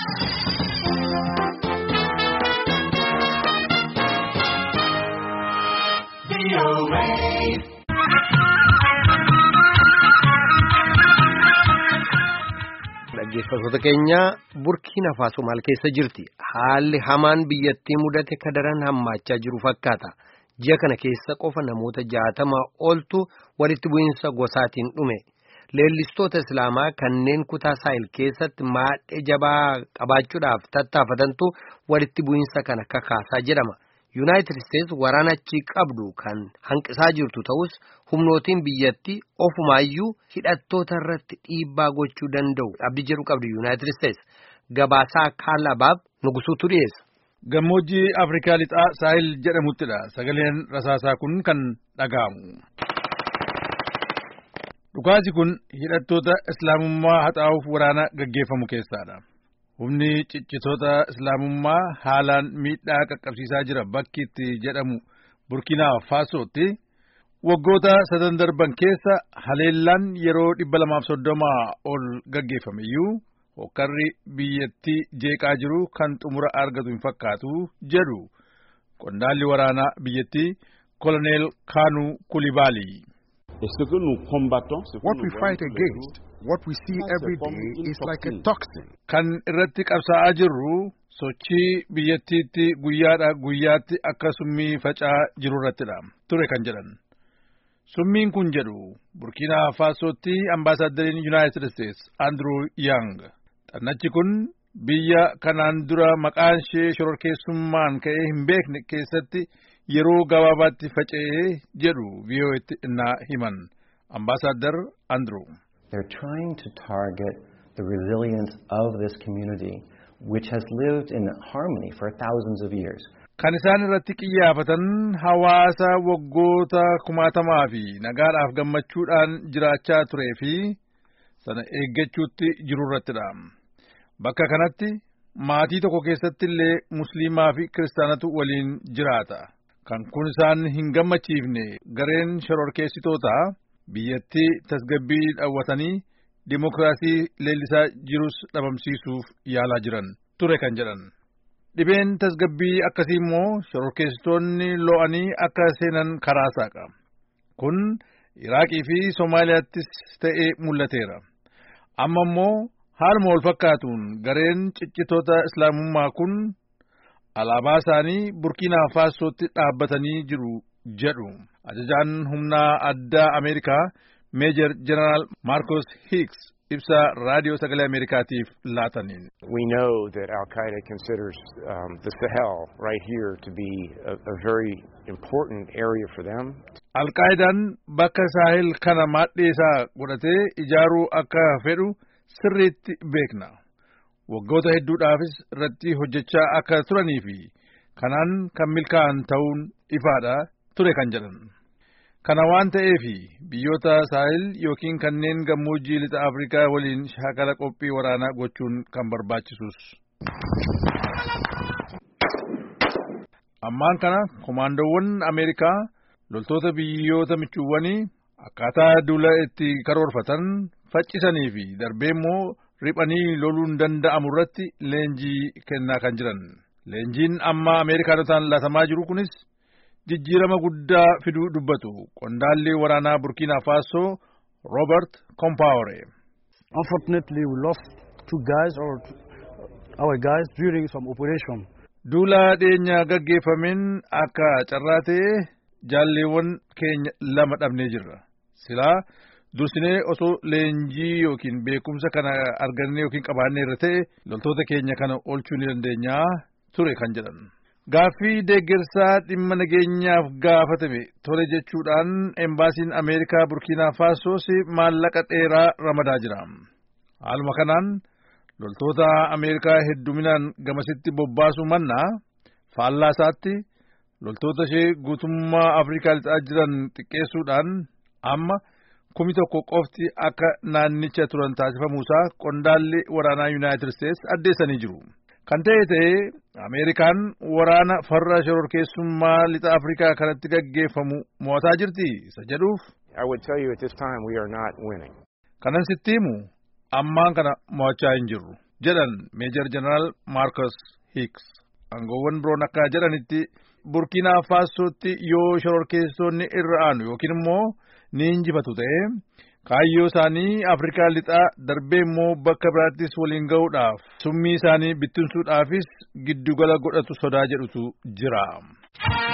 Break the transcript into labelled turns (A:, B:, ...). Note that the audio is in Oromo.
A: Dhaggeeffattoota keenya Burkiina Faso maal keessa jirti? Haalli hamaan biyyattii mudate kadaran hammaachaa jiru fakkaata. Ji'a kana keessa qofa namoota 60 oltu walitti bu'iinsa gosaatiin dhume. Leellistoota Islaamaa kanneen kutaa Saahil keessatti maadhee jabaa qabaachuudhaaf tattaafatantu walitti bu'iinsa kana kakaasaa jedhama. United States waraana achi qabdu kan hanqisaa jirtu ta'us humnootiin biyyattii ofumaayyuu hidhattoota irratti dhiibbaa gochuu danda'u abdii jedhu qabdu United States. Gabaasaa Kaalabaab Nugusuutu dhiyeessa.
B: Gammoojjii Afrikaa lixaa Saahil jedhamuttidha. Sagaleen rasaasaa kun kan dhaga'amu. Dhukaasi kun hidhattoota Islaamummaa haxaa'uuf waraana gaggeeffamu keessaadha. Humni ciccitoota Islaamummaa haalaan miidhaa qaqqabsiisaa jira bakki itti jedhamu Burkiina Fasootti waggoota 3 darban keessa haleellaan yeroo 230 ol gaggeeffameyyuu hokkarri biyyattii jeeqaa jiru kan xumura argatu hin fakkaatu jedhu qondaalli waraanaa biyyattii Koloneel Kaanuu Kulibaali.
C: What we fight against, what we see every day is like a toxin.
B: Kan irratti qabsaa'aa jirru sochii biyyattiitti guyyaadhaa guyyaatti akka summii faca'aa jiru irrattidha ture kan jedhan. Summiin kun jedhu Burkiina Fasootti ambaasaaddariin United States Andrew Young. Xannachi kun biyya kanaan dura maqaan ishee shororkeessummaan ka'ee hin beekne keessatti yeroo gabaabaatti faca'ee jedhu VOA'tti innaa himan. Ambassador Andrew.
D: They're trying to target the resilience of this community, which has lived in harmony for thousands of years.
B: Kan isaan irratti qiyyaafatan hawaasa waggoota kumaatamaa fi nagaadhaaf gammachuudhaan jiraachaa turee fi sana eeggachuutti jiru irrattidha. Bakka kanatti maatii tokko keessatti illee Musliimaa fi Kiristaanatu waliin jiraata. Kan kun isaan hin gammachiifne gareen shororkeessitootaa biyyattii tasgabbii dhawwatanii dimokiraasii leellisaa jirus dhabamsiisuuf yaalaa jiran ture kan jedhan. Dhibeen tasgabbii akkasii immoo shororkeessitoonni lo'anii akka seenan karaa saaqa. Kun Iraaqii fi Somaaliyaattis ta'ee mul'ateera. Amma immoo haaluma wal fakkaatuun gareen ciccitoota Islaamummaa kun alaabaa isaanii Burkiina Fasootti dhaabbatanii jiru jedhu. Ajajaan humnaa addaa Ameerikaa Meejor Jeneraal Marcos Hicks ibsa raadiyoo sagalee Ameerikaatiif laataniin.
E: We know that Al-Qaeda considers the Sahel right here to be a very important area for them.
B: Al-Qaedaan bakka Saahil kana maadhee isaa godhatee ijaaruu akka fedhu sirriitti beekna. Waggoota hedduudhaafis irratti hojjechaa akka turanii fi kanaan kan milkaa'an ta'uun ifaadha ture kan jedhan. Kana waan ta'eef biyyoota Saahil yookiin kanneen gammoojjii lixa Afrikaa waliin shaakala qophii waraanaa gochuun kan barbaachisus. Ammaan kana komaandoowwan Ameerikaa loltoota biyyoota michuuwwanii akkaataa duula itti karoorfatan faccisanii fi darbee immoo riphanii loluun danda'amu irratti leenjii kennaa kan jiran. Leenjiin amma Ameerikaanotaan laatamaa jiru kunis jijjiirama guddaa fiduu dubbatu qondaalli waraanaa Burkiina Faso Robert Compaore.
F: Unfortunately, we lost 2 guys or our guys during some operation.
B: Duula dhiyeenya gaggeeffameen akka carraatee jaalleewwan keenya 2 dhabnee jirra. Silaa dursinee osoo leenjii yookiin beekumsa kana argannee yookiin qabaannee irra ta'e loltoota keenya kana oolchuu ni dandeenyaa ture kan jedhan. Gaaffii deeggarsaa dhimma nageenyaaf gaafatame tole jechuudhaan embaasiin Ameerikaa Burkiina Fasoos maallaqa dheeraa ramadaa jira. Haaluma kanaan loltoota Ameerikaa hedduminaan gamasitti bobbaasuu mannaa faallaa isaatti loltoota ishee guutummaa Afrikaa lixaa jiran xiqqeessuudhaan amma 1,000 qofti akka naannicha turan taasifamuusaa qondaalli waraanaa United States addeessanii jiru. Kan ta'e Ameerikaan waraana farra shororkeessummaa lixa Afrikaa kanatti gaggeeffamu mo'ataa jirti isa jedhuuf.
E: I would tell you at this time we are not winning.
B: Kanan sitti himu ammaan kana mo'achaa hin jirru. jedhan Meejor Jeneraal Marcus Hicks. Aangoowwan biroon akka jedhanitti Burkina Fasootti yoo shororkeessonni irra aanu yookiin immoo ni injifatu ta'e kaayyoo isaanii Afrikaa lixaa darbee immoo bakka biraattis waliin ga'uudhaaf summii isaanii bittinsuudhaafis giddugala godhatu sodaa jedhutu jira.